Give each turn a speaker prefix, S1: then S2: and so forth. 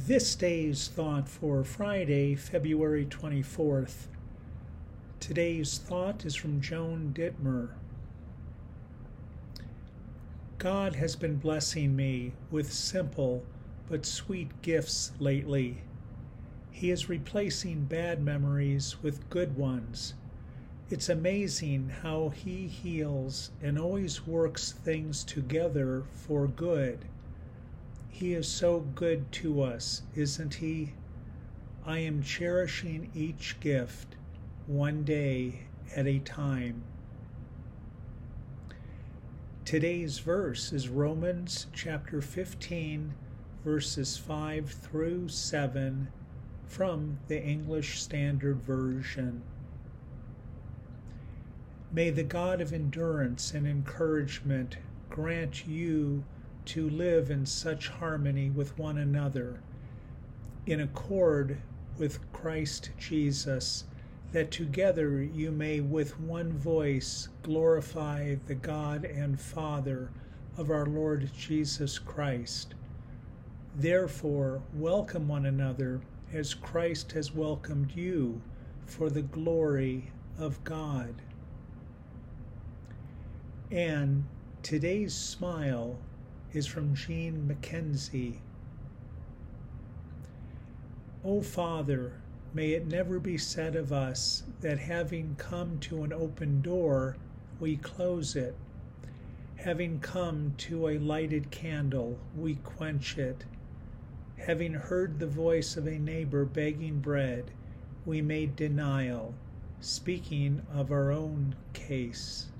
S1: This day's thought for Friday, February 24th. Today's thought is from Joan Dittmer. God has been blessing me with simple but sweet gifts lately. He is replacing bad memories with good ones. It's amazing how He heals and always works things together for good. He is so good to us, isn't He? I am cherishing each gift, one day at a time. Today's verse is Romans chapter 15, verses 5 through 7 from the English Standard Version. May the God of endurance and encouragement grant you to live in such harmony with one another, in accord with Christ Jesus, that together you may with one voice glorify the God and Father of our Lord Jesus Christ. Therefore, welcome one another as Christ has welcomed you for the glory of God. And today's smile is from Jean Mackenzie. O Father, may it never be said of us that having come to an open door, we close it. Having come to a lighted candle, we quench it. Having heard the voice of a neighbor begging bread, we made denial, speaking of our own case.